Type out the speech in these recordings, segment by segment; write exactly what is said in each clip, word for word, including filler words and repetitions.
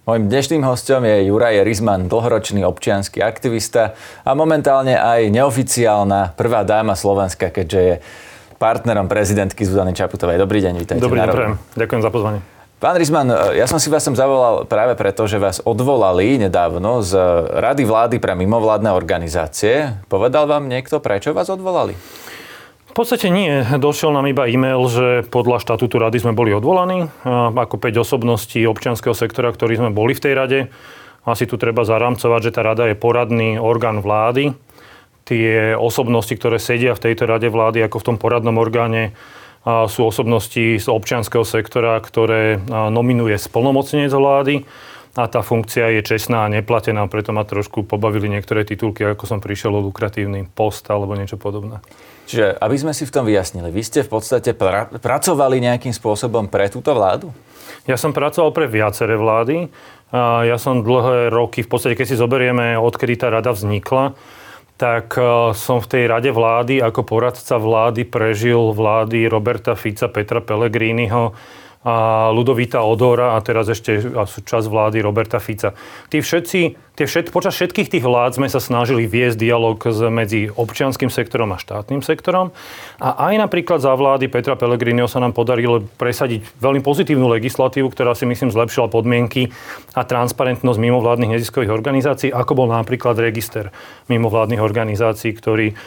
Mojím dnešným hosťom je Juraj Rizman, dlhoročný občiansky aktivista a momentálne aj neoficiálna prvá dáma Slovenska, keďže je partnerom prezidentky Zuzany Čaputovej. Dobrý deň, vítajte. Dobrý deň, prajem. Ďakujem za pozvanie. Pán Rizman, ja som si vás sem zavolal práve preto, že vás odvolali nedávno z Rady vlády pre mimovládne organizácie. Povedal vám niekto, prečo vás odvolali? V podstate nie. Došiel nám iba e-mail, že podľa štatútu rady sme boli odvolaní. Ako päť osobností občianskeho sektora, ktorí sme boli v tej rade. Asi tu treba zaramcovať, že tá rada je poradný orgán vlády. Tie osobnosti, ktoré sedia v tejto rade vlády, ako v tom poradnom orgáne, sú osobnosti z občianskeho sektora, ktoré nominuje splnomocnenec vlády. A tá funkcia je čestná a neplatená, preto ma trošku pobavili niektoré titulky, ako som prišiel o lukratívny post alebo niečo podobné. Čiže, aby sme si v tom vyjasnili, vy ste v podstate pra- pracovali nejakým spôsobom pre túto vládu? Ja som pracoval pre viaceré vlády. Ja som dlhé roky, v podstate keď si zoberieme, odkedy tá rada vznikla, tak som v tej rade vlády ako poradca vlády prežil vlády Roberta Fica, Petra Pellegriniho, a Ľudovíta Odora a teraz ešte čas vlády Roberta Fica. Tí všetci, tie všet, počas všetkých tých vlád sme sa snažili viesť dialog medzi občianskym sektorom a štátnym sektorom. A aj napríklad za vlády Petra Pellegriniho sa nám podarilo presadiť veľmi pozitívnu legislatívu, ktorá si myslím zlepšila podmienky a transparentnosť mimovládnych neziskových organizácií, ako bol napríklad register mimovládnych organizácií, ktorý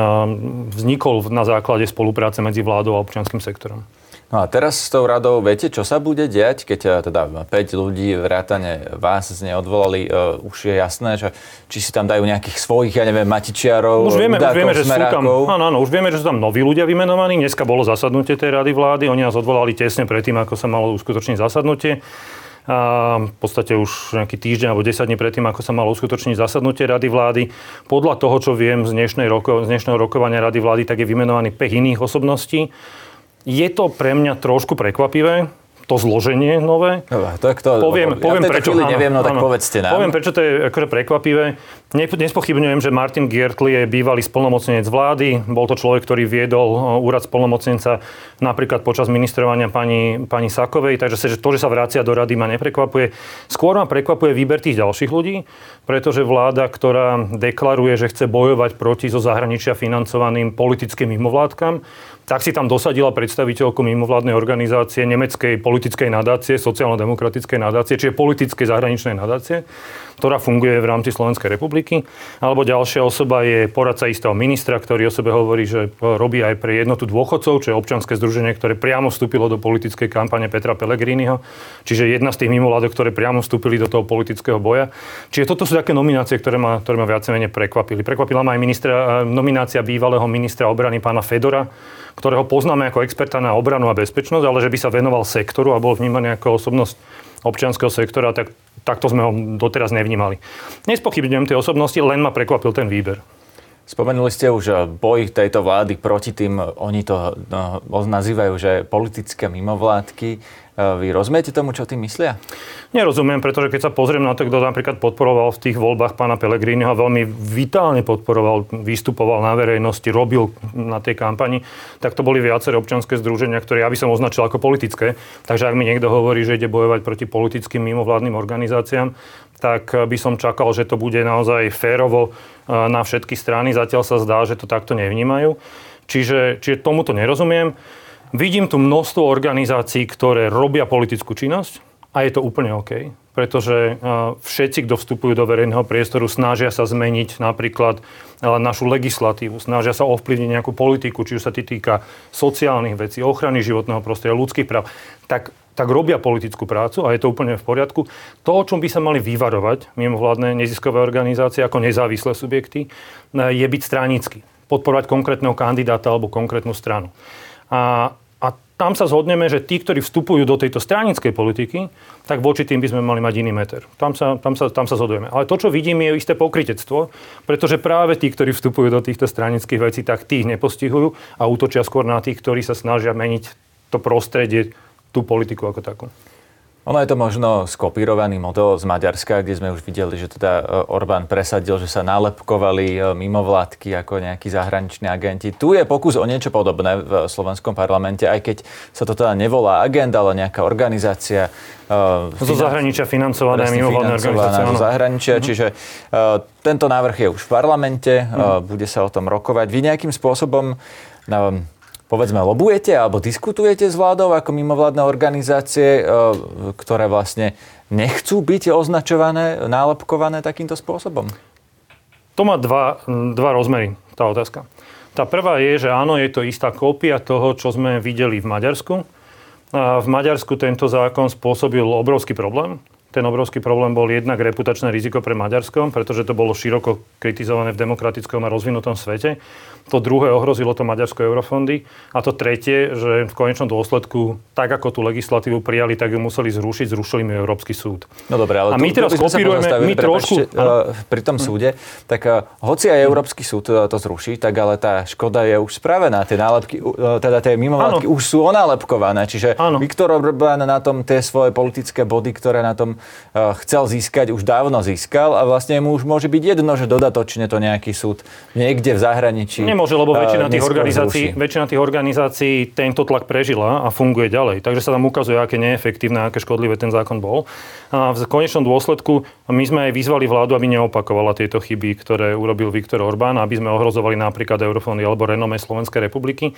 vznikol na základe spolupráce medzi vládou a občianskym sektorom. No a teraz s tou radou, viete, čo sa bude diať, keď teda päť ľudí vrátane vás z nej odvolali, uh, už je jasné, že či si tam dajú nejakých svojich, ja neviem, matičiarov, už vieme, udákov, už vieme, že sú tam, áno, áno, už vieme, že sú tam noví ľudia vymenovaní. Dneska bolo zasadnutie tej rady vlády, oni nás odvolali tesne predtým, ako sa malo uskutočniť zasadnutie. A v podstate už nejaký týždeň alebo desať dní predtým, ako sa malo uskutočniť zasadnutie rady vlády. Podľa toho, čo viem z, dnešnej roko, z dnešného rokovania rady vlády, tak je vymenovaný päť iných osobností. Je to pre mňa trošku prekvapivé, to zloženie nové. Dobre, to je kto? Poviem, ja poviem prečo. Áno, neviem, no tak áno, povedzte nám. Poviem, prečo to je akože prekvapivé. Nespochybňujem, že Martin Giertli je bývalý splnomocnenec vlády. Bol to človek, ktorý viedol úrad splnomocnenca napríklad počas ministrovania pani, pani Sakovej. Takže to, že sa vracia do rady, ma neprekvapuje. Skôr ma prekvapuje výber tých ďalších ľudí, pretože vláda, ktorá deklaruje, že chce bojovať proti zo zahraničia financovaným politickým mimovládkam, tak si tam dosadila predstaviteľku mimovládnej organizácie nemeckej politickej nadácie, sociálno-demokratickej nadácie, čiže politickej zahraničnej nadácie, ktorá funguje v rámci Slovenskej republiky. Alebo ďalšia osoba je poradca istého ministra, ktorý o sebe hovorí, že robí aj pre jednotu dôchodcov, čo je občianske združenie, ktoré priamo vstúpilo do politickej kampane Petra Pellegriniho. Čiže jedna z tých mimovládok, ktoré priamo vstúpili do toho politického boja. Čiže toto sú také nominácie, ktoré ma, ktoré ma viac menej prekvapili. Prekvapila ma aj ministra, nominácia bývalého ministra obrany pána Fedora, ktorého poznáme ako experta na obranu a bezpečnosť, ale že by sa venoval sektoru a bol vnímaný ako osobnosť občianskeho sektora, tak takto sme ho doteraz nevnímali. Nespochybňujem tie osobnosti, len ma prekvapil ten výber. Spomenuli ste už boj tejto vlády proti tým, oni to no, nazývajú, že politické mimovládky. Vy rozumiete tomu, čo tým myslia? Nerozumiem, pretože keď sa pozriem na to, kto napríklad podporoval v tých voľbách pána Pellegriniho, veľmi vitálne podporoval, vystupoval na verejnosti, robil na tej kampani, tak to boli viaceré občianske združenia, ktoré ja by som označil ako politické. Takže ak mi niekto hovorí, že ide bojovať proti politickým mimovládnym organizáciám, tak by som čakal, že to bude naozaj férovo na všetky strany. Zatiaľ sa zdá, že to takto nevnímajú. Čiže, čiže tomuto nerozumiem. Vidím tu množstvo organizácií, ktoré robia politickú činnosť a je to úplne OK. Pretože všetci, kto vstupujú do verejného priestoru, snažia sa zmeniť napríklad našu legislatívu, snažia sa ovplyvniť nejakú politiku, či už sa týka sociálnych vecí, ochrany životného prostredia, ľudských práv. Tak, tak robia politickú prácu a je to úplne v poriadku. To, o čom by sa mali vyvarovať mimovládne neziskové organizácie ako nezávislé subjekty, je byť stranický. Podporovať konkrétneho kandidáta alebo konkrétnu stranu. A, a tam sa zhodneme, že tí, ktorí vstupujú do tejto stranickej politiky, tak voči tým by sme mali mať iný meter. Tam sa, tam sa, tam sa zhodujeme. Ale to, čo vidím, je isté pokrytectvo, pretože práve tí, ktorí vstupujú do týchto stranických vecí, tak tých nepostihujú a útočia skôr na tých, ktorí sa snažia meniť to prostredie, tú politiku ako takú. Ono je to možno skopírovaný model z Maďarska, kde sme už videli, že teda Orbán presadil, že sa nálepkovali mimovládky ako nejakí zahraniční agenti. Tu je pokus o niečo podobné v slovenskom parlamente, aj keď sa to teda nevolá agent, ale nejaká organizácia. Uh, zo zahraničia financované mimovládne organizácie. Zo zahraničia, uh-huh. čiže uh, tento návrh je už v parlamente, uh-huh. uh, bude sa o tom rokovať. Vy nejakým spôsobom uh, povedzme, lobujete alebo diskutujete s vládou ako mimovládne organizácie, ktoré vlastne nechcú byť označované, nálepkované takýmto spôsobom? To má dva, dva rozmery, tá otázka. Tá prvá je, že áno, je to istá kópia toho, čo sme videli v Maďarsku. A v Maďarsku tento zákon spôsobil obrovský problém. Ten obrovský problém bol jednak reputačné riziko pre Maďarsko, pretože to bolo široko kritizované v demokratickom a rozvinutom svete. To druhé, ohrozilo to Maďarsko eurofondy. A to tretie, že v konečnom dôsledku, tak ako tú legislatívu prijali, tak ju museli zrušiť, zrušili mi Európsky súd. No dobre, ale a my tu, teraz kopírujeme, my trošku... Uh, pri tom súde, tak uh, hoci aj Európsky súd to, to zruší, tak ale tá škoda je už spravená. Tie nálepky, uh, teda tie mimovládky už sú onálepkované. Čiže ano. Viktor Orbán na tom tie svoje politické body, ktoré na tom uh, chcel získať, už dávno získal a vlastne mu už môže byť jedno, že dodatočne to nejaký súd niekde v zahraničí Nemôže, lebo väčšina tých, organizácií, väčšina tých organizácií tento tlak prežila a funguje ďalej. Takže sa tam ukazuje, aké neefektívne, aké škodlivé ten zákon bol. A v konečnom dôsledku my sme aj vyzvali vládu, aby neopakovala tieto chyby, ktoré urobil Viktor Orbán, aby sme ohrozovali napríklad eurofondy alebo renome Slovenskej republiky.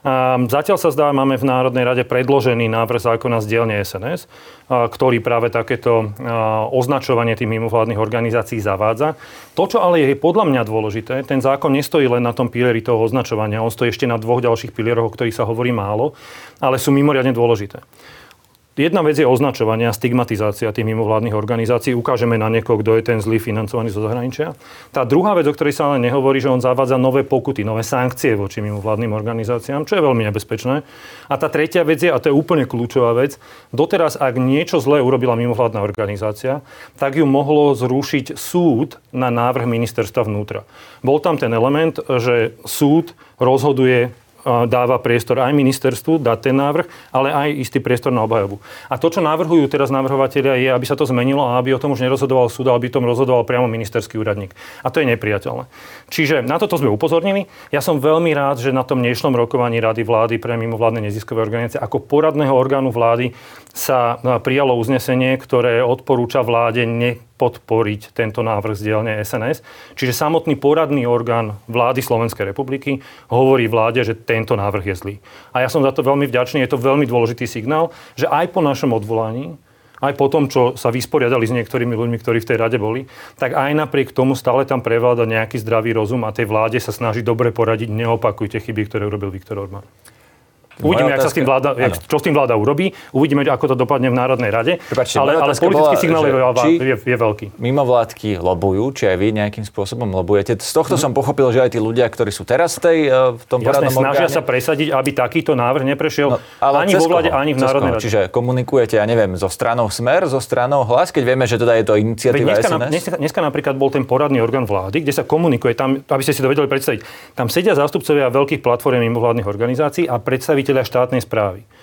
A zatiaľ sa zdá, máme v Národnej rade predložený návrh zákona z dielne es en es, ktorý práve takéto označovanie tých mimovládnych organizácií zavádza. To, čo ale je podľa mňa dôležité, ten zákon nestojí len na tom pilieri toho označovania, on stojí ešte na dvoch ďalších pilieroch, o ktorých sa hovorí málo, ale sú mimoriadne dôležité. Jedna vec je označovanie a stigmatizácia tých mimovládnych organizácií. Ukážeme na niekoho, kto je ten zlý financovaný zo zahraničia. Tá druhá vec, o ktorej sa ale nehovorí, že on zavádza nové pokuty, nové sankcie voči mimovládnym organizáciám, čo je veľmi nebezpečné. A tá tretia vec je, a to je úplne kľúčová vec, doteraz, ak niečo zlé urobila mimovládna organizácia, tak ju mohlo zrušiť súd na návrh ministerstva vnútra. Bol tam ten element, že súd rozhoduje, dáva priestor aj ministerstvu, dá ten návrh, ale aj istý priestor na obhajobu. A to, čo navrhujú teraz navrhovatelia, je, aby sa to zmenilo a aby o tom už nerozhodoval súd, ale aby o tom rozhodoval priamo ministerský úradník. A to je nepriateľné. Čiže na toto sme upozornili. Ja som veľmi rád, že na tom dnešnom rokovaní Rady vlády pre mimovládne neziskové organizácie ako poradného orgánu vlády sa prijalo uznesenie, ktoré odporúča vláde ne podporiť tento návrh z dielne es en es. Čiže samotný poradný orgán vlády Slovenskej republiky hovorí vláde, že tento návrh je zlý. A ja som za to veľmi vďačný, je to veľmi dôležitý signál, že aj po našom odvolaní, aj po tom, čo sa vysporiadali s niektorými ľuďmi, ktorí v tej rade boli, tak aj napriek tomu stále tam prevláda nejaký zdravý rozum a tej vláde sa snaží dobre poradiť, neopakujte chyby, ktoré urobil Viktor Orbán. Uvidíme, jak sa s tým vláda, jak, čo s tým vláda urobí. Uvidíme, ako to dopadne v Národnej rade. Prepačte, ale, ale politický bola, signál je, je, je veľký. Mimovládky lobujú, či aj vy nejakým spôsobom lobujete. Z tohto mm. som pochopil, že aj tí ľudia, ktorí sú teraz v, tej, v tom poradnom orgáne... snažia sa presadiť, aby takýto návrh neprešiel no, ani vo vláde, ani v Národnej rade. Čiže komunikujete, ja neviem, so stranou Smer, so stranou Hlas, keď vieme, že teda je to iniciatíva dneska, es en es? Dneska, dneska napríklad bol ten poradný orgán vlády, kde sa komunikuje, tam, aby ste si to vedeli predstaviť. Tam sedia zástupcovia veľkých platform mimovládnych organizácií a predstavitelia štátnej správy.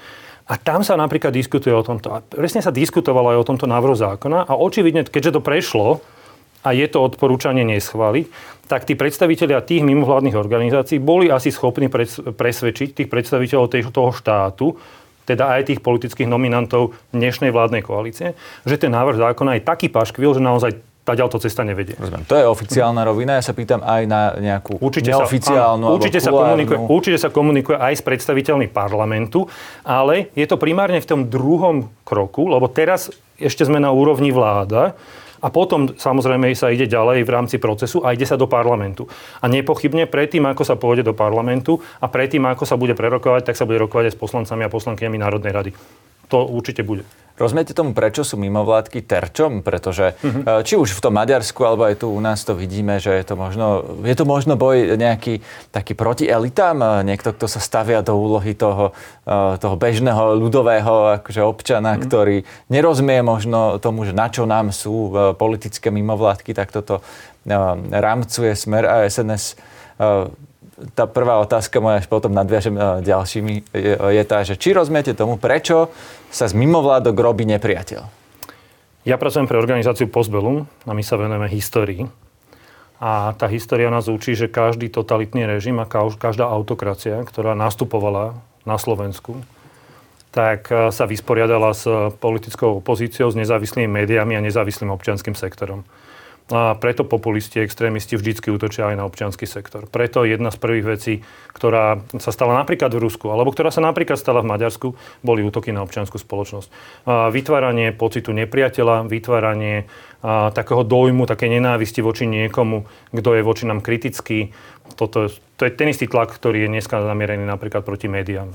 A tam sa napríklad diskutuje o tomto. A presne sa diskutovalo aj o tomto návrhu zákona a očividne, keďže to prešlo a je to odporúčanie neschváliť, tak tí predstavitelia tých mimovládnych organizácií boli asi schopní presvedčiť tých predstaviteľov toho štátu, teda aj tých politických nominantov dnešnej vládnej koalície, že ten návrh zákona je taký paškvil, že naozaj tadiaľ to cesta nevedie. Rozumiem. To je oficiálna rovina. Ja sa pýtam aj na nejakú určite neoficiálnu sa, určite, sa komunikuje, určite sa komunikuje aj s predstaviteľmi parlamentu, ale je to primárne v tom druhom kroku, lebo teraz ešte sme na úrovni vláda a potom samozrejme sa ide ďalej v rámci procesu a ide sa do parlamentu. A nepochybne predtým, ako sa pôjde do parlamentu a predtým, ako sa bude prerokovať, tak sa bude rokovať aj s poslancami a poslankyňami Národnej rady. To určite bude. Rozumiete tomu, prečo sú mimovládky terčom? Pretože uh-huh. či už v tom Maďarsku, alebo aj tu u nás to vidíme, že je to možno, je to možno boj nejaký taký proti elitám. Niekto, kto sa stavia do úlohy toho, toho bežného ľudového akože občana, uh-huh. ktorý nerozumie možno tomu, že na čo nám sú politické mimovládky, tak toto rámcuje Smer a es en es. tá prvá otázka moja, až potom nadviažem ďalšími, je, je tá, že či rozumiete tomu, prečo sa z mimovládok robí nepriateľ? Ja pracujem pre organizáciu Postbellum a my sa venujeme histórii. A tá história nás učí, že každý totalitný režim a každá autokracia, ktorá nastupovala na Slovensku, tak sa vysporiadala s politickou opozíciou, s nezávislými médiami a nezávislým občianskym sektorom. A preto populisti, extrémisti vždycky útočia aj na občiansky sektor. Preto jedna z prvých vecí, ktorá sa stala napríklad v Rusku, alebo ktorá sa napríklad stala v Maďarsku, boli útoky na občiansku spoločnosť. A vytváranie pocitu nepriateľa, vytváranie a, takého dojmu, také nenávisti voči niekomu, kto je voči nám kritický. Toto, to je ten istý tlak, ktorý je dneska zamierený napríklad proti médiám.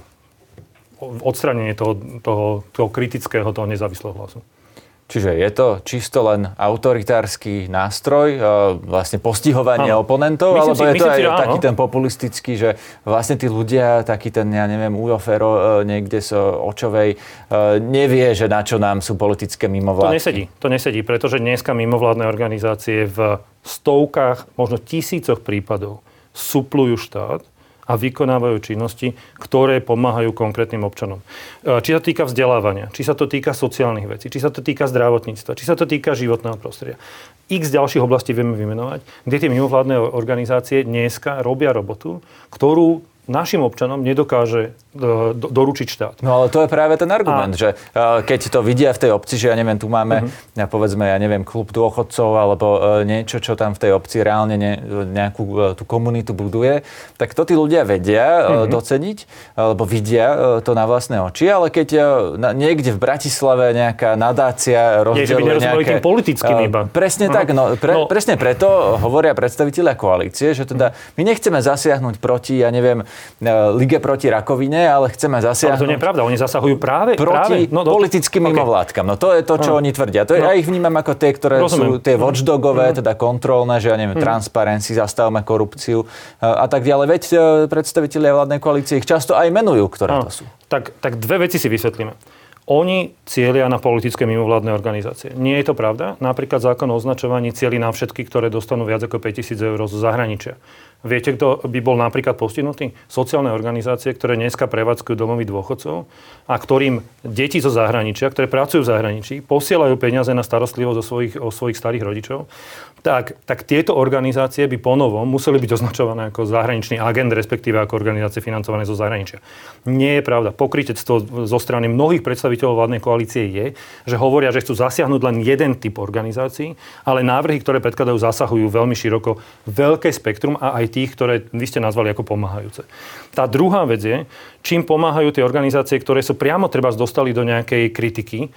Odstránenie toho, toho, toho kritického, toho nezávislého hlasu. Čiže je to čisto len autoritársky nástroj, vlastne postihovanie áno. oponentov, myslím alebo si, je to aj si, taký ten populistický, že vlastne tí ľudia, taký ten, ja neviem, Ujo Fero niekde z Očovej, nevie, že na čo nám sú politické mimovládky. To nesedí, to nesedí, pretože dneska mimovládne organizácie v stovkách, možno tisícoch prípadov suplujú štát a vykonávajú činnosti, ktoré pomáhajú konkrétnym občanom. Či sa týka vzdelávania, či sa to týka sociálnych vecí, či sa to týka zdravotníctva, či sa to týka životného prostredia. X ďalších oblastí vieme vymenovať, kde tie mimovládne organizácie dneska robia robotu, ktorú našim občanom nedokáže do, do, doručiť štát. No ale to je práve ten argument, a... že uh, keď to vidia v tej obci, že ja neviem, tu máme, uh-huh. povedzme, ja neviem, klub dôchodcov alebo uh, niečo, čo tam v tej obci reálne ne, nejakú uh, tú komunitu buduje, tak to tí ľudia vedia uh-huh. doceniť, alebo vidia uh, to na vlastné oči, ale keď uh, na, niekde v Bratislave nejaká nadácia rozdeľuje nejaké... tým politickým uh, iba. Presne uh-huh. tak, no, pre, no presne preto hovoria predstavitelia koalície, že teda my nechceme zasiahnuť proti, ja neviem, Lige proti rakovine, ale chceme zasiahnuť... Ale to nie je pravda, oni zasahujú práve... Proti práve? No, do... politickým okay. mimovládkam. No to je to, čo no. oni tvrdia. To je, no. Ja ich vnímam ako tie, ktoré Rozumiem. sú tie watchdogové, mm. teda kontrolné, že ja neviem, mm. transparency, zastavme korupciu a tak ďalej. Veď predstavitelia vládnej koalície ich často aj menujú, ktoré no. to sú. Tak, tak dve veci si vysvetlíme. Oni cieľia na politické mimovládne organizácie. Nie je to pravda? Napríklad zákon o označovaní cieli na všetky, ktoré dostanú viac ako päťtisíc eur zo zahraničia. Viete, kto by bol napríklad postihnutý? Sociálne organizácie, ktoré dneska prevádzkujú domovy dôchodcov a ktorým deti zo zahraničia, ktoré pracujú v zahraničí, posielajú peniaze na starostlivosť o svojich, o svojich starých rodičov, tak, tak tieto organizácie by ponovom museli byť označované ako zahraničný agent, respektíve ako organizácie financované zo zahraničia. Nie je pravda. Pokrytectvo zo strany mnohých predstaviteľov vládnej koalície je, že hovoria, že chcú zasiahnuť len jeden typ organizácií, ale návrhy, ktoré predkladajú, zasahujú veľmi široko veľké spektrum a aj tých, ktoré vy ste nazvali ako pomáhajúce. Tá druhá vec je, čím pomáhajú tie organizácie, ktoré sú priamo treba dostali do nejakej kritiky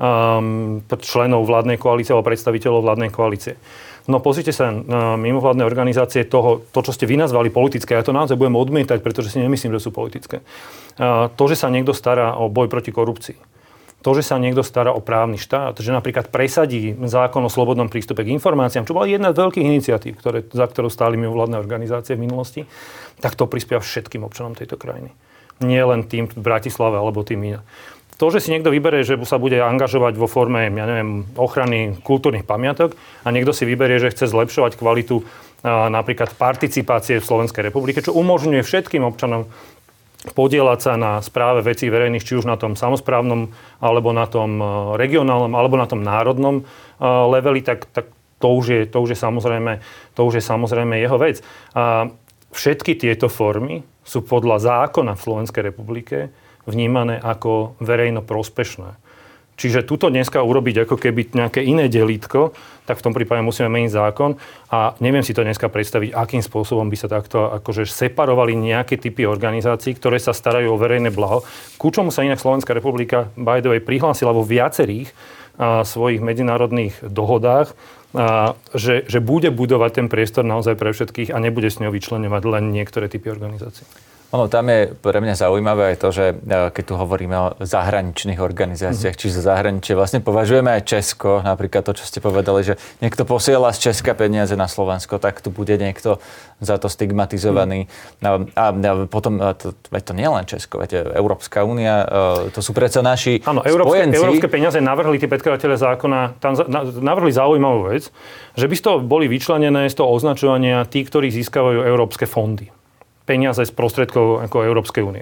um, členov vládnej koalície alebo predstaviteľov vládnej koalície. No pozrite sa na mimovládne organizácie toho, to, čo ste vy nazvali politické. Ja to naozaj budem odmietať, pretože si nemyslím, že sú politické. Uh, to, že sa niekto stará o boj proti korupcii. To, že sa niekto stará o právny štát, že napríklad presadí zákon o slobodnom prístupe k informáciám, čo bola jedna z veľkých iniciatív, ktoré, za ktorou stáli mimovládne organizácie v minulosti, tak to prispieva všetkým občanom tejto krajiny. Nie len tým v Bratislave alebo tým iné. To, že si niekto vyberie, že sa bude angažovať vo forme, ja neviem, ochrany kultúrnych pamiatok a niekto si vyberie, že chce zlepšovať kvalitu a, napríklad participácie v Slovenskej republike, čo umožňuje všetkým občanom podieľať sa na správe vecí verejných, či už na tom samosprávnom, alebo na tom regionálnom, alebo na tom národnom leveli, tak, tak to, už je, to, už je samozrejme, to už je samozrejme jeho vec. A všetky tieto formy sú podľa zákona v Slovenskej republike vnímané ako verejno prospešné. Čiže tuto dneska urobiť ako keby nejaké iné delítko, tak v tom prípade musíme meniť zákon a neviem si to dneska predstaviť, akým spôsobom by sa takto akože separovali nejaké typy organizácií, ktoré sa starajú o verejné blaho. Ku čomu sa inak Slovenská republika by the way prihlásila vo viacerých a, svojich medzinárodných dohodách, a, že, že bude budovať ten priestor naozaj pre všetkých a nebude s ňou vyčleňovať len niektoré typy organizácií. Ono, tam je pre mňa zaujímavé aj to, že keď tu hovoríme o zahraničných organizáciách, mm-hmm. či zo zahraničia, vlastne považujeme aj Česko, napríklad to, čo ste povedali, že niekto posiela z Česka peniaze na Slovensko, tak tu bude niekto za to stigmatizovaný. Mm. A, a potom, to, to nie len Česko, viete, Európska únia, to sú predsa naši Áno, spojenci. Áno, európske peniaze navrhli tí predkladatelia zákona, tam navrhli zaujímavú vec, že by z toho boli vyčlenené z toho označovania tí, ktorí získavajú európske fondy. peniaze z prostriedkov ako Európskej únie.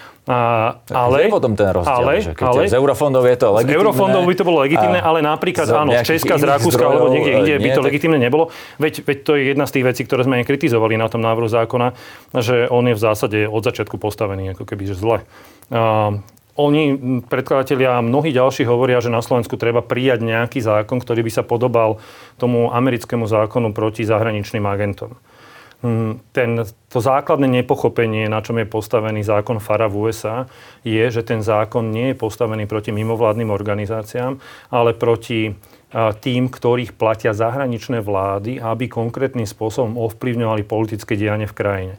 A, ale, je potom ten rozdiel, ale, že keď ale, z eurofondov je to legitímne. Z eurofondov by to bolo legitímne, ale napríklad z áno, z Česka, z Rakúska alebo niekde inde by to tak... legitímne nebolo. Veď, veď to je jedna z tých vecí, ktoré sme aj kritizovali na tom návrhu zákona, že on je v zásade od začiatku postavený ako keby že zle. Uh, oni, predkladatelia a mnohí ďalší hovoria, že na Slovensku treba prijať nejaký zákon, ktorý by sa podobal tomu americkému zákonu proti zahraničným agentom. Ten, to základné nepochopenie, na čom je postavený zákon FARA v ú es á, je, že ten zákon nie je postavený proti mimovládnym organizáciám, ale proti tým, ktorých platia zahraničné vlády, aby konkrétnym spôsobom ovplyvňovali politické dianie v krajine.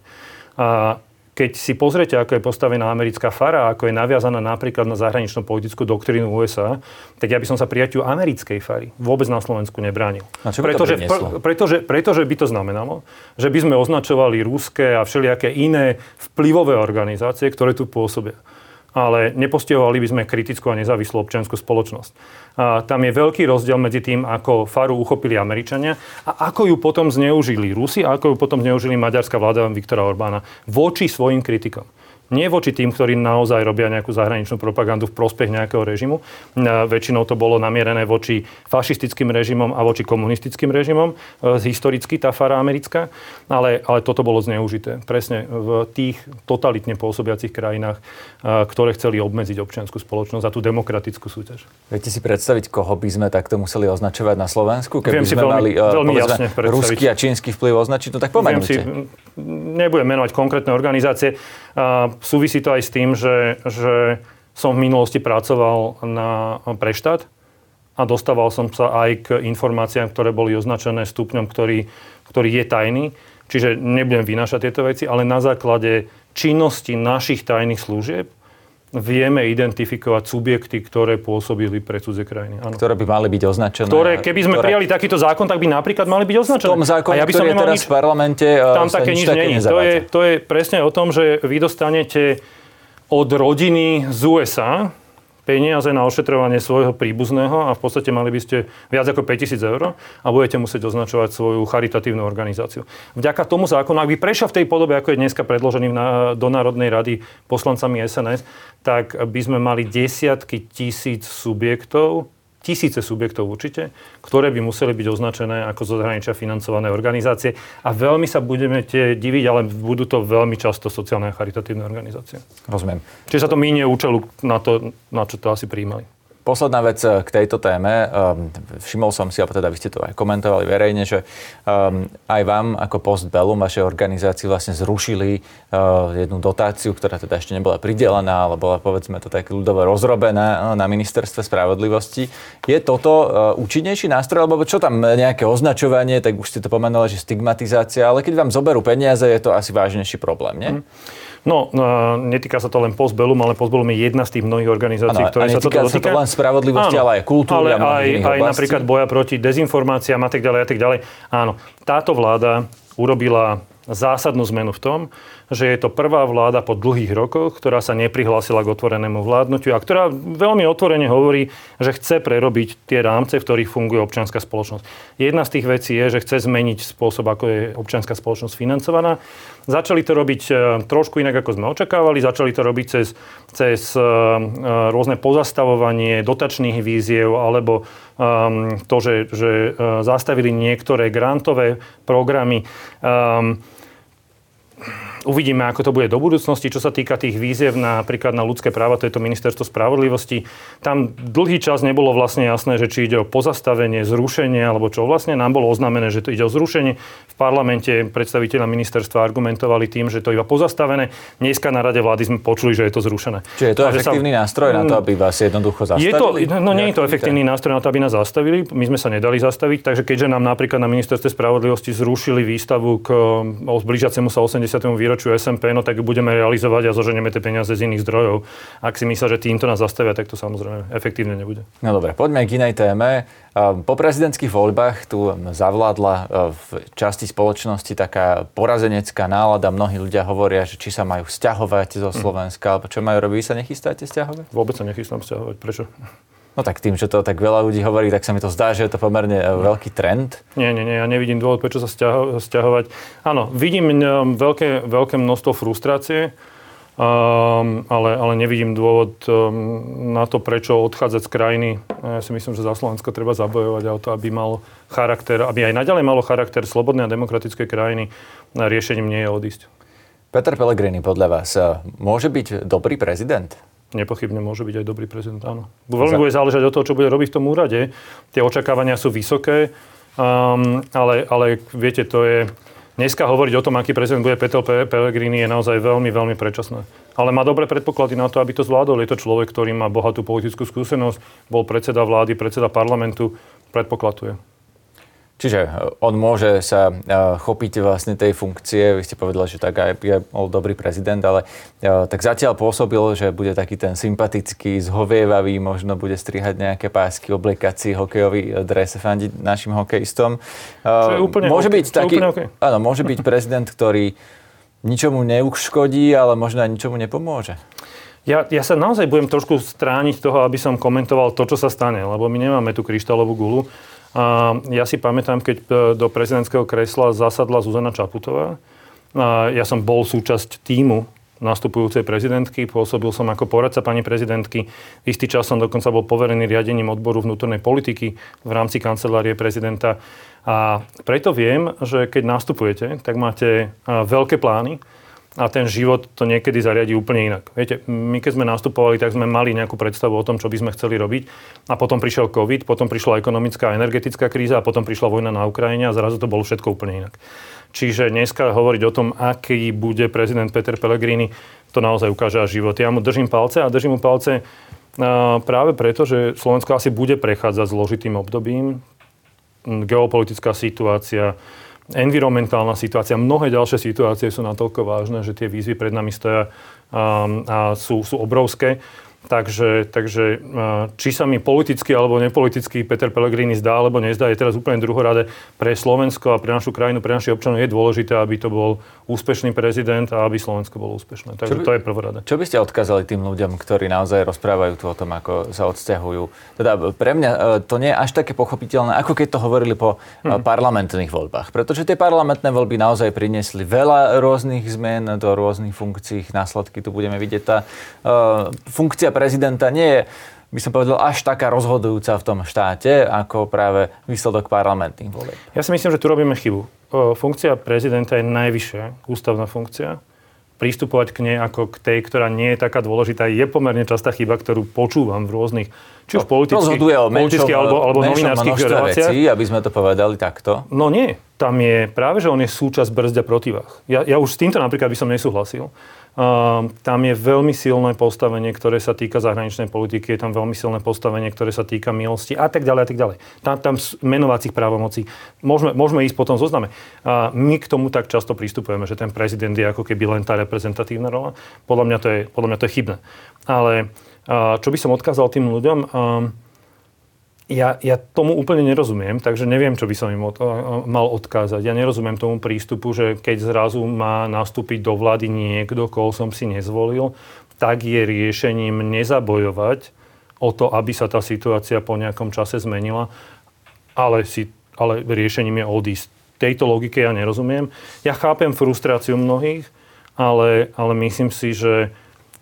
A keď si pozriete, ako je postavená americká FARA, ako je naviazaná napríklad na zahraničnú politickú doktrínu ú es á, tak ja by som sa prijatiu americkej FARy vôbec na Slovensku nebránil. A čo by pretože, to prinieslo? Pretože, pretože by to znamenalo, že by sme označovali ruské a všelijaké iné vplyvové organizácie, ktoré tu pôsobia. Ale nepostihovali by sme kritickú a nezávislú občiansku spoločnosť. A tam je veľký rozdiel medzi tým, ako FARu uchopili Američania a ako ju potom zneužili Rusi a ako ju potom zneužili maďarská vláda Viktora Orbána voči svojim kritikom. Nie voči tým, ktorí naozaj robia nejakú zahraničnú propagandu v prospech nejakého režimu. Väčšinou to bolo namierené voči fašistickým režimom a voči komunistickým režimom. Historicky tá FARA americká. Ale, ale toto bolo zneužité. Presne v tých totalitne pôsobiacich krajinách, ktoré chceli obmedziť občiansku spoločnosť a tú demokratickú súťaž. Viete si predstaviť, koho by sme takto museli označovať na Slovensku? Keby Viem sme si veľmi, mali veľmi povedzme, jasne predstaviť. Ruský a čínsky vplyv označiť? No tak pomenujte. Nebudem menovať konkrétne organizácie. A súvisí to aj s tým, že, že som v minulosti pracoval na, pre štát a dostával som sa aj k informáciám, ktoré boli označené stupňom, ktorý, ktorý je tajný. Čiže nebudem vynášať tieto veci, ale na základe činnosti našich tajných služieb vieme identifikovať subjekty, ktoré pôsobili pre cudzie krajiny. Áno. Ktoré by mali byť označené. Ktoré, keby sme ktoré... prijali takýto zákon, tak by napríklad mali byť označené. V tom zákone, ja by som ktorý je teraz nič... v parlamente, tam také nič nie je. To je, to je presne o tom, že vy dostanete od rodiny z ú es á peniaze na ošetrovanie svojho príbuzného a v podstate mali by ste viac ako päťtisíc eur a budete musieť označovať svoju charitatívnu organizáciu. Vďaka tomu zákonu, ak by prešiel v tej podobe, ako je dneska predložený na, do Národnej rady poslancami es en es, tak by sme mali desiatky tisíc subjektov, tisíce subjektov určite, ktoré by museli byť označené ako zo zahraničia financované organizácie. A veľmi sa budeme tie diviť, ale budú to veľmi často sociálne a charitatívne organizácie. Rozumiem. Čiže sa to mínie účelu na to, na čo to asi prijímali. Posledná vec k tejto téme. Všimol som si, a teda vy ste to aj komentovali verejne, že aj vám ako Postbellum, vašej organizácii vlastne zrušili jednu dotáciu, ktorá teda ešte nebola pridelená, ale bola, povedzme to tak ľudovo rozrobená na ministerstve spravodlivosti. Je toto účinnejší nástroj, alebo čo tam nejaké označovanie, tak už ste to pomenovali, že stigmatizácia, ale keď vám zoberú peniaze, je to asi vážnejší problém, nie? Mm. No, netýka sa to len Postbellum, ale Postbellum je jedna z tých mnohých organizácií, ano, ktoré sa toto dotýka. A netýka sa to len spravodlivosti, áno, ale aj kultúry a mnohých iných oblastí. Aj napríklad boja proti dezinformáciám a tak ďalej a tak ďalej. Áno, táto vláda urobila zásadnú zmenu v tom, že je to prvá vláda po dlhých rokoch, ktorá sa neprihlásila k otvorenému vládnutiu a ktorá veľmi otvorene hovorí, že chce prerobiť tie rámce, v ktorých funguje občianska spoločnosť. Jedna z tých vecí je, že chce zmeniť spôsob, ako je občianska spoločnosť financovaná. Začali to robiť trošku inak, ako sme očakávali. Začali to robiť cez, cez rôzne pozastavovanie dotačných víziev alebo um, to, že, že zastavili niektoré grantové programy. Um, Uvidíme, ako to bude do budúcnosti. Čo sa týka tých výziev napríklad na ľudské práva, to je to ministerstvo spravodlivosti. Tam dlhý čas nebolo vlastne jasné, že či ide o pozastavenie, zrušenie, alebo čo vlastne. Nám bolo oznámené, že to ide o zrušenie. V parlamente predstavitelia ministerstva argumentovali tým, že to je iba pozastavené. Dneska na rade vlády sme počuli, že je to zrušené. Čiže je to efektívny sa... nástroj na to, aby vás jednoducho zastavili? Je to, no nie je to efektívny nástroj na to, aby nás zastavili. My sme sa nedali zastaviť, takže keďže nám napríklad na ministerstve spravodlivosti zrušili výstavu k blížiacemu sa osemdesiatemu výročiu es em pé, no tak ju budeme realizovať a zoženieme tie peniaze z iných zdrojov. Ak si myslia, že týmto nás zastavia, tak to samozrejme efektívne nebude. No dobre, poďme k inej téme. Po prezidentských voľbách tu zavládla v časti spoločnosti taká porazenecká nálada. Mnohí ľudia hovoria, že či sa majú sťahovať zo Slovenska, alebo čo majú robiť. Vy sa nechystáte sťahovať? Vôbec sa nechystám sťahovať. Prečo? No tak tým, že to tak veľa ľudí hovorí, tak sa mi to zdá, že je to pomerne veľký trend. Nie, nie, nie, ja nevidím dôvod, prečo sa stiaho- stiahovať. Áno, vidím veľké, veľké množstvo frustrácie, um, ale, ale nevidím dôvod um, na to, prečo odchádzať z krajiny. Ja si myslím, že za Slovensko treba zabojovať o to, aby malo charakter, aby aj naďalej malo charakter slobodnej a demokratickej krajiny. Riešením nie je odísť. Peter Pellegrini podľa vás môže byť dobrý prezident? Nepochybne môže byť aj dobrý prezident, áno. Veľmi bude záležať od toho, čo bude robiť v tom úrade. Tie očakávania sú vysoké, um, ale, ale viete, to je... Dneska hovoriť o tom, aký prezident bude Peter Pellegrini, je naozaj veľmi, veľmi predčasné. Ale má dobré predpoklady na to, aby to zvládol. Je to človek, ktorý má bohatú politickú skúsenosť, bol predseda vlády, predseda parlamentu, predpokladuje. Čiže on môže sa chopiť vlastne tej funkcie. Vy ste povedali, že tak aj je bol dobrý prezident, ale tak zatiaľ pôsobil, že bude taký ten sympatický, zhovievavý, možno bude strihať nejaké pásky, obliekací, hokejový dres, fandiť našim hokejistom. Čo je úplne môže okay. byť taký, okay. áno, môže byť prezident, ktorý ničomu neuškodí, ale možno aj ničomu nepomôže. Ja, ja sa naozaj budem trošku strániť toho, aby som komentoval to, čo sa stane, lebo my nemáme tú kryštálovú gulu. A ja si pamätám, keď do prezidentského kresla zasadla Zuzana Čaputová. A ja som bol súčasť tímu nastupujúcej prezidentky, pôsobil som ako poradca pani prezidentky. Istý čas som dokonca bol poverený riadením odboru vnútornej politiky v rámci kancelárie prezidenta. A preto viem, že keď nastupujete, tak máte veľké plány. A ten život to niekedy zariadí úplne inak. Viete, my keď sme nastupovali, tak sme mali nejakú predstavu o tom, čo by sme chceli robiť. A potom prišiel COVID, potom prišla ekonomická a energetická kríza a potom prišla vojna na Ukrajine a zrazu to bolo všetko úplne inak. Čiže dneska hovoriť o tom, aký bude prezident Peter Pellegrini, to naozaj ukáže až život. Ja mu držím palce a držím mu palce práve preto, že Slovensko asi bude prechádzať zložitým obdobím. Geopolitická situácia, environmentálna situácia, mnohé ďalšie situácie sú natoľko vážne, že tie výzvy pred nami stoja a, a sú, sú obrovské. Takže, takže či sa mi politicky alebo nepoliticky Peter Pellegrini zdá alebo nezdá, je teraz úplne druhorade. Pre Slovensko a pre našu krajinu, pre našich občanov je dôležité, aby to bol úspešný prezident a aby Slovensko bolo úspešné. Takže by, to je prvorade. Čo by ste odkázali tým ľuďom, ktorí naozaj rozprávajú tu o tom, ako sa odsťahujú? Teda pre mňa to nie je až také pochopiteľné, ako keď to hovorili po hmm. parlamentných voľbách. Pretože tie parlamentné voľby naozaj priniesli veľa rôznych zmien do rôznych funkcií. Následky tu budeme vidieť. Tá uh, funkcia prezidenta nie je, by som povedal, až taká rozhodujúca v tom štáte, ako práve výsledok parlamentných volieb. Ja si myslím, že tu robíme chybu. Funkcia prezidenta je najvyššia ústavná funkcia. Prístupovať k nej ako k tej, ktorá nie je taká dôležitá, je pomerne častá chyba, ktorú počúvam v rôznych, či už politických, politických alebo, alebo novinárskych reláciách. Vecí, aby sme to povedali takto. No nie. Tam je práve, že on je súčasť brzďa protivách. Ja, ja už s týmto napríklad by som nesúhlasil. Uh, tam je veľmi silné postavenie, ktoré sa týka zahraničnej politiky, je tam veľmi silné postavenie, ktoré sa týka milosti a tak ďalej a tak ďalej. Tam, tam menovacích právomocí. Môžeme, môžeme ísť po tom zozname. Uh, my k tomu tak často pristupujeme, že ten prezident je ako keby len tá reprezentatívna rola. Podľa mňa to je, podľa mňa to je chybné. Ale uh, čo by som odkázal tým ľuďom? Uh, Ja, ja tomu úplne nerozumiem, takže neviem, čo by som im od, mal odkázať. Ja nerozumiem tomu prístupu, že keď zrazu má nastúpiť do vlády niekto, koho som si nezvolil, tak je riešením nezabojovať o to, aby sa tá situácia po nejakom čase zmenila, ale, si, ale riešením je odísť. Tejto logike ja nerozumiem. Ja chápem frustráciu mnohých, ale, ale myslím si, že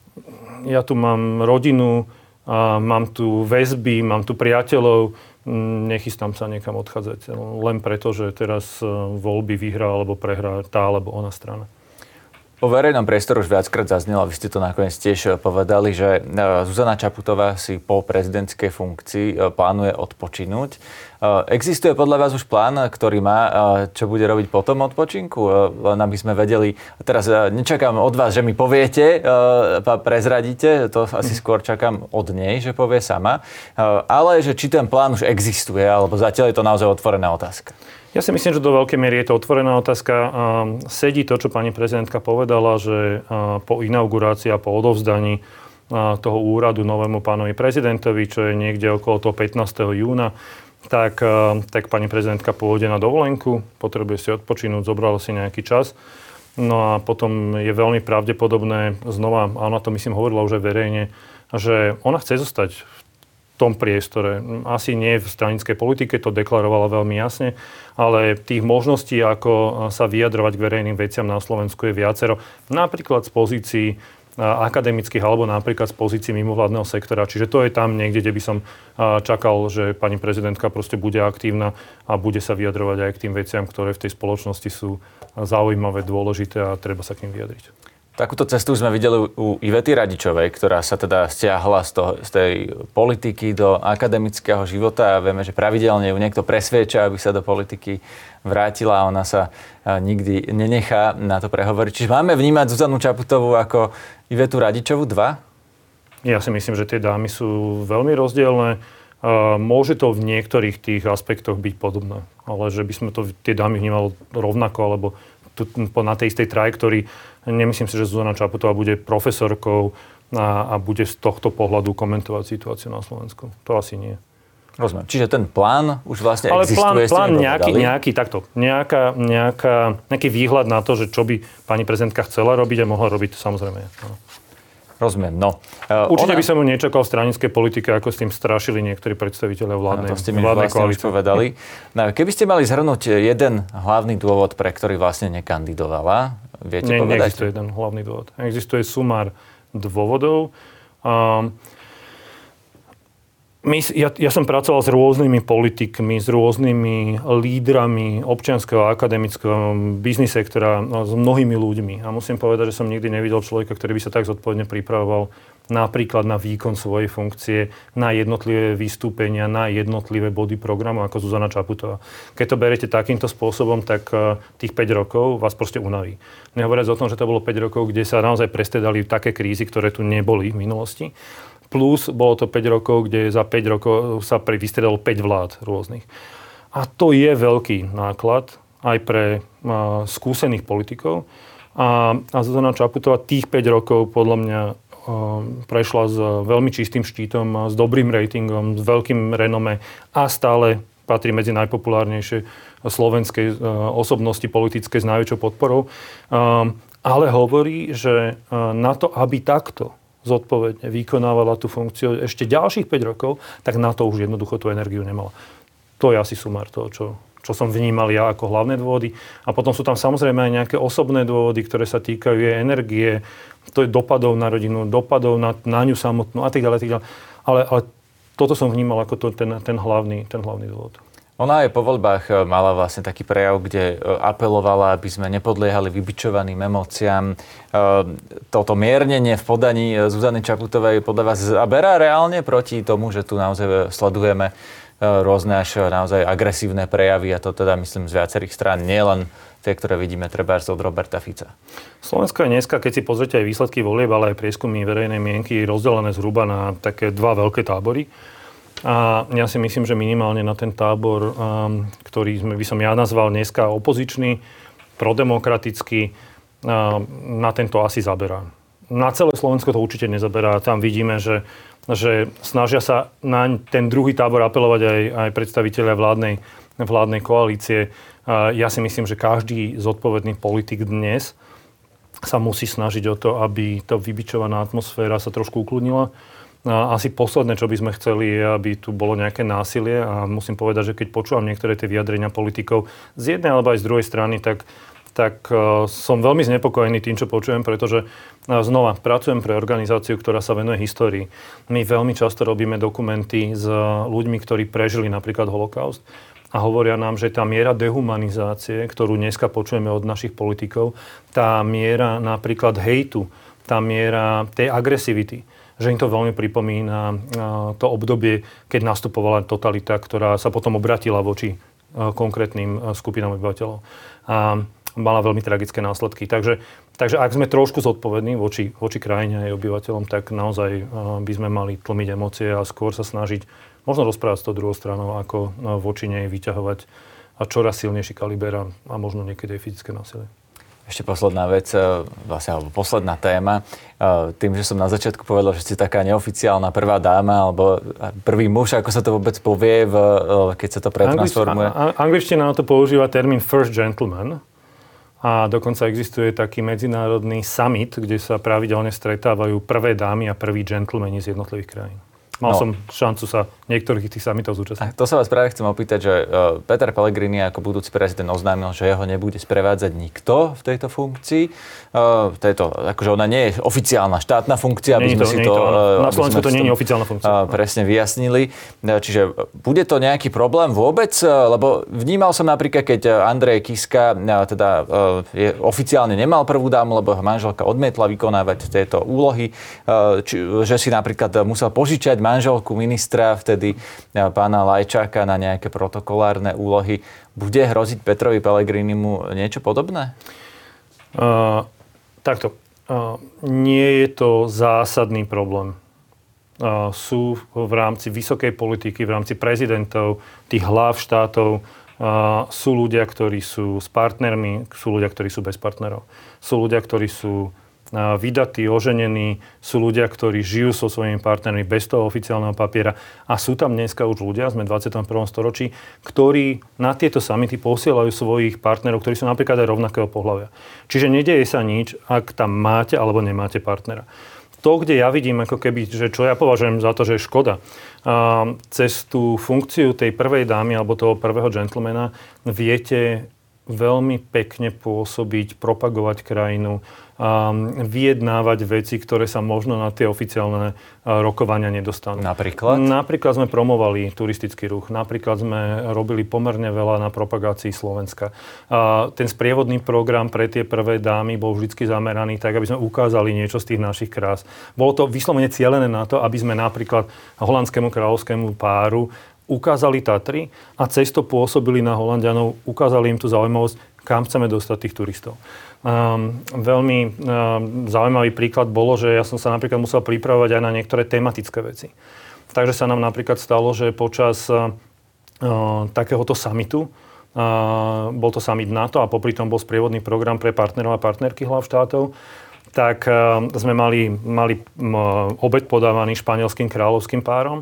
ja tu mám rodinu, a mám tu väzby, mám tu priateľov, nechystám sa niekam odchádzať. Len preto, že teraz voľby vyhrá alebo prehrá tá alebo ona strana. Po verejnom priestore už viackrát zaznelo, vy ste to nakoniec tiež povedali, že Zuzana Čaputová si po prezidentskej funkcii plánuje odpočinúť. Existuje podľa vás už plán, ktorý má, čo bude robiť po tom odpočinku? Len aby sme vedeli, teraz nečakám od vás, že mi poviete, prezradíte, to asi skôr čakám od nej, že povie sama, ale že či ten plán už existuje, alebo zatiaľ je to naozaj otvorená otázka. Ja si myslím, že do veľkej miery je to otvorená otázka. Sedí to, čo pani prezidentka povedala, že po inaugurácii a po odovzdaní toho úradu novému pánovi prezidentovi, čo je niekde okolo toho pätnásteho júna, tak, tak pani prezidentka pôjde na dovolenku, potrebuje si odpočinúť, zobrala si nejaký čas. No a potom je veľmi pravdepodobné, znova, a ona to myslím hovorila už aj verejne, že ona chce zostať v tom priestore. Asi nie v stranickej politike, to deklarovala veľmi jasne, ale tých možností, ako sa vyjadrovať k verejným veciam na Slovensku je viacero. Napríklad z pozícií akademických alebo napríklad z pozícií mimovládneho sektora. Čiže to je tam niekde, kde by som čakal, že pani prezidentka proste bude aktívna a bude sa vyjadrovať aj k tým veciam, ktoré v tej spoločnosti sú zaujímavé, dôležité a treba sa k nim vyjadriť. Takúto cestu sme videli u Ivety Radičovej, ktorá sa teda stiahla z, toho, z tej politiky do akademického života a vieme, že pravidelne ju niekto presvieča, aby sa do politiky vrátila a ona sa nikdy nenechá na to prehovoriť. Čiže máme vnímať Zuzanu Čaputovú ako Ivetu Radičovu dva? Ja si myslím, že tie dámy sú veľmi rozdielne. Môže to v niektorých tých aspektoch byť podobné, ale že by sme to tie dámy vnímali rovnako alebo tu, na tej istej trajektórii. Nemyslím si, že Zuzana Čaputová bude profesorkou a, a bude z tohto pohľadu komentovať situáciu na Slovensku. To asi nie. Rozumiem. Čiže ten plán už vlastne Ale existuje. Ale plán, plán nejaký, nejaký, takto, nejaká, nejaká, nejaký výhľad na to, že čo by pani prezidentka chcela robiť a mohla robiť, samozrejme. No. Rozumiem, no. Uh, Určite ona... by som ju nečakal v stranickej politike, ako s tým strašili niektorí predstavitelia vládnej, no, to ste mi vládnej vlastne koalície. Povedali. No, keby ste mali zhrnúť jeden hlavný dôvod, pre ktorý vlastne nekandidovala, viete Nie, povedať? Neexistuje jeden hlavný dôvod. Existuje sumár dôvodov. Um, My, ja, ja som pracoval s rôznymi politikmi, s rôznymi lídrami občianskeho, akademického, biznis sektora, s mnohými ľuďmi. A musím povedať, že som nikdy nevidel človeka, ktorý by sa tak zodpovedne pripravoval napríklad na výkon svojej funkcie, na jednotlivé vystúpenia, na jednotlivé body programu ako Zuzana Čaputová. Keď to berete takýmto spôsobom, tak tých päť rokov vás proste unaví. Nehovoriac o tom, že to bolo päť rokov, kde sa naozaj prestedali také krízy, ktoré tu neboli v minulosti. Plus bolo to päť rokov, kde za päť rokov sa vystredalo päť vlád rôznych. A to je veľký náklad aj pre uh, skúsených politikov. A, a Zuzana Čaputová tých päť rokov podľa mňa uh, prešla s veľmi čistým štítom, s dobrým ratingom, s veľkým renome a stále patrí medzi najpopulárnejšie slovenskej uh, osobnosti politické s najväčšou podporou. Uh, ale hovorí, že uh, na to, aby takto zodpovedne vykonávala tú funkciu ešte ďalších päť rokov, tak na to už jednoducho tú energiu nemala. To je asi sumár toho, čo, čo som vnímal ja ako hlavné dôvody. A potom sú tam samozrejme aj nejaké osobné dôvody, ktoré sa týkajú jej energie, to je dopadov na rodinu, dopadov na, na ňu samotnú a tak ďalej, tak ďalej. Ale, ale toto som vnímal ako to, ten, ten, hlavný, ten hlavný dôvod. Ona aj po voľbách mala vlastne taký prejav, kde apelovala, aby sme nepodliehali vybičovaným emóciám. Toto miernenie v podaní Zuzany Čaputovej podľa vás zaberá reálne proti tomu, že tu naozaj sledujeme rôzne až naozaj agresívne prejavy, a to teda myslím z viacerých strán, nie len tie, ktoré vidíme treba od Roberta Fica. Slovensko je dneska, keď si pozrite aj výsledky volieb, ale aj prieskumy verejnej mienky, rozdelené zhruba na také dva veľké tábory. A ja si myslím, že minimálne na ten tábor, um, ktorý by som ja nazval dneska opozičný, prodemokratický, um, na tento asi zaberá. Na celé Slovensko to určite nezaberá. Tam vidíme, že, že snažia sa na ten druhý tábor apelovať aj, aj predstavitelia vládnej, vládnej koalície. Uh, ja si myslím, že každý zodpovedný politik dnes sa musí snažiť o to, aby tá vybičovaná atmosféra sa trošku ukludnila. Asi posledné, čo by sme chceli, je, aby tu bolo nejaké násilie, a musím povedať, že keď počúvam niektoré tie vyjadrenia politikov z jednej alebo aj z druhej strany, tak, tak uh, som veľmi znepokojený tým, čo počujem, pretože uh, znova pracujem pre organizáciu, ktorá sa venuje histórii. My veľmi často robíme dokumenty s uh, ľuďmi, ktorí prežili napríklad holokaust, a hovoria nám, že tá miera dehumanizácie, ktorú dneska počujeme od našich politikov, tá miera napríklad hejtu, tá miera tej agresivity, že im to veľmi pripomína to obdobie, keď nastupovala totalita, ktorá sa potom obratila voči konkrétnym skupinám obyvateľov. A mala veľmi tragické následky. Takže, takže ak sme trošku zodpovední voči, voči krajine a jej obyvateľom, tak naozaj by sme mali tlmiť emócie a skôr sa snažiť možno rozprávať s tou druhou stranou, ako voči nej vyťahovať a čoraz silnejší kaliber a možno niekedy aj fyzické násilie. Ešte posledná vec, vlastne, alebo posledná téma. Tým, že som na začiatku povedal, že ste taká neoficiálna prvá dáma, alebo prvý muž, ako sa to vôbec povie, v, keď sa to pretransformuje? Anglič, angličtina na to používa termín first gentleman. A dokonca existuje taký medzinárodný summit, kde sa pravidelne stretávajú prvé dámy a prví gentlemani z jednotlivých krajín. mal no. som šancu sa niektorých tých summitov zúčastniť. To sa vás práve chcem opýtať, že uh, Peter Pellegrini ako budúci prezident oznámil, že jeho nebude sprevádzať nikto v tejto funkcii. Uh, tejto, akože ona nie je oficiálna štátna funkcia, aby sme to, si to, to... Uh, na Slovensku to nie je oficiálna funkcia. Uh, presne vyjasnili. Uh, čiže bude to nejaký problém vôbec? Uh, lebo vnímal som napríklad, keď Andrej Kiska uh, teda uh, je, oficiálne nemal prvú dámu, lebo manželka odmietla vykonávať tieto úlohy, uh, či, že si napríklad musel požičať manželku ministra, vtedy pána Lajčáka, na nejaké protokolárne úlohy. Bude hroziť Petrovi Pellegrinimu niečo podobné? Uh, takto. Uh, nie je to zásadný problém. Uh, sú v rámci vysokej politiky, v rámci prezidentov, tých hlav štátov, uh, sú ľudia, ktorí sú s partnermi, sú ľudia, ktorí sú bez partnerov. Sú ľudia, ktorí sú vydatí, oženení, sú ľudia, ktorí žijú so svojimi partnermi bez toho oficiálneho papiera a sú tam dneska už ľudia, sme v dvadsiatom prvom storočí, ktorí na tieto summity posielajú svojich partnerov, ktorí sú napríklad aj rovnakého pohlavia. Čiže nedeje sa nič, ak tam máte alebo nemáte partnera. To, kde ja vidím, ako keby, že čo ja považujem za to, že je škoda, cez tú funkciu tej prvej dámy alebo toho prvého gentlemana viete veľmi pekne pôsobiť, propagovať krajinu, um, vyjednávať veci, ktoré sa možno na tie oficiálne uh, rokovania nedostanú. Napríklad? Napríklad sme promovali turistický ruch. Napríklad sme robili pomerne veľa na propagácii Slovenska. Uh, ten sprievodný program pre tie prvé dámy bol vždy zameraný tak, aby sme ukázali niečo z tých našich krás. Bolo to vyslovene cielené na to, aby sme napríklad holandskému kráľovskému páru ukázali Tatry a cez to pôsobili na Holanďanov, ukázali im tú zaujímavosť, kam chceme dostať tých turistov. Um, veľmi um, zaujímavý príklad bolo, že ja som sa napríklad musel pripravovať aj na niektoré tematické veci. Takže sa nám napríklad stalo, že počas uh, takéhoto summitu, uh, bol to summit NATO a popri tom bol sprievodný program pre partnerov a partnerky hlav štátov, tak uh, sme mali, mali uh, obed podávaný španielským kráľovským párom.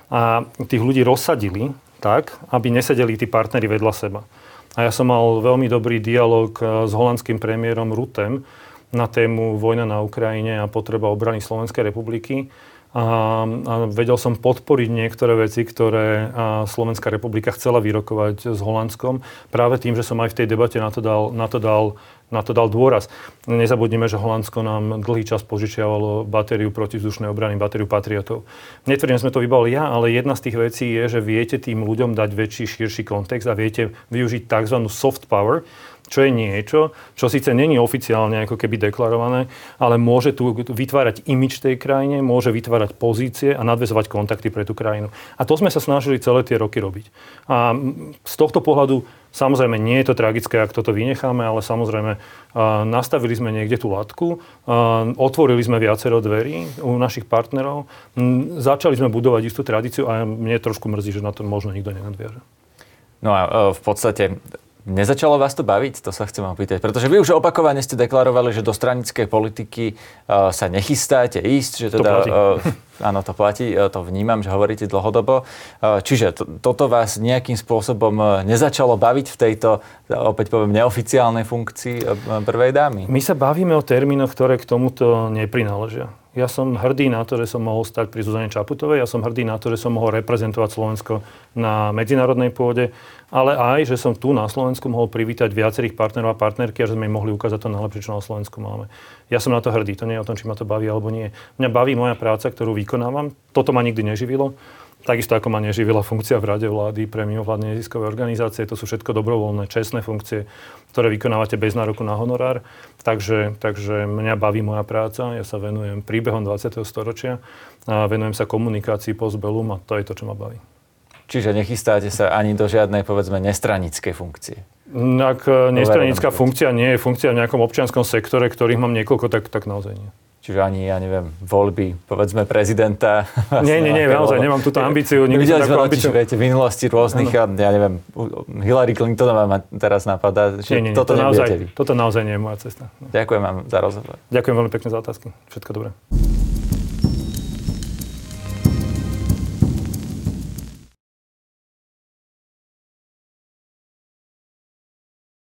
A tých ľudí rozsadili tak, aby nesedeli tí partneri vedľa seba. A ja som mal veľmi dobrý dialog s holandským premiérom Ruttem na tému vojna na Ukrajine a potreba obrany Slovenskej republiky. A, a vedel som podporiť niektoré veci, ktoré Slovenská republika chcela vyrokovať s Holandskom, práve tým, že som aj v tej debate na to dal, na to dal na to dal dôraz. Nezabudnime, že Holandsko nám dlhý čas požičiavalo batériu protivzdušnej obrany, batériu Patriotov. Netvrdím, že sme to vybavili ja, ale jedna z tých vecí je, že viete tým ľuďom dať väčší, širší kontext a viete využiť tzv. Soft power, čo je niečo, čo síce není oficiálne ako keby deklarované, ale môže tu vytvárať imidž tej krajine, môže vytvárať pozície a nadväzovať kontakty pre tú krajinu. A to sme sa snažili celé tie roky robiť. A z tohto pohľadu samozrejme nie je to tragické, ak toto vynecháme, ale samozrejme nastavili sme niekde tú latku, otvorili sme viacero dverí u našich partnerov, začali sme budovať istú tradíciu a mne trošku mrzí, že na to možno nikto nenadviaže. No a v podstate nezačalo vás to baviť? To sa chcem opýtať. Pretože vy už opakovane ste deklarovali, že do stranickej politiky uh, sa nechystáte ísť. Že teda, to platí. Uh, áno, to platí. Uh, to vnímam, že hovoríte dlhodobo. Uh, čiže to, toto vás nejakým spôsobom uh, nezačalo baviť v tejto, opäť poviem, neoficiálnej funkcii uh, prvej dámy? My sa bavíme o termínoch, ktoré k tomuto neprináležia. Ja som hrdý na to, že som mohol stať pri Zuzane Čaputovej, ja som hrdý na to, že som mohol reprezentovať Slovensko na medzinárodnej pôde, ale aj, že som tu na Slovensku mohol privítať viacerých partnerov a partnerky a že sme im mohli ukázať to najlepšie, čo na Slovensku máme. Ja som na to hrdý, to nie je o tom, či ma to baví alebo nie. Mňa baví moja práca, ktorú vykonávam, toto ma nikdy neživilo. Takisto ako ma neživila funkcia v Rade vlády pre mimovládne neziskové organizácie. To sú všetko dobrovoľné, čestné funkcie, ktoré vykonávate bez nároku na honorár. Takže, takže mňa baví moja práca. Ja sa venujem príbehom dvadsiateho storočia a venujem sa komunikácii post-bellum a to je to, čo ma baví. Čiže nechystáte sa ani do žiadnej, povedzme, nestranickej funkcie? Ak nestranická funkcia nie je funkcia v nejakom občianskom sektore, ktorých mám niekoľko, tak, tak naozaj nie. Čiže ani, ja neviem, voľby, povedzme, prezidenta. Nie, nie, nie, naozaj nemám túto ambíciu. Videli sme totiž, viete, v minulosti rôznych, a, ja neviem, Hillary Clintonová ma teraz napadá, že nie, nie, toto to nebudete naozaj, vy. Toto naozaj nie je moja cesta. Ďakujem vám za rozhovor. Ďakujem veľmi pekne za otázky. Všetko dobré.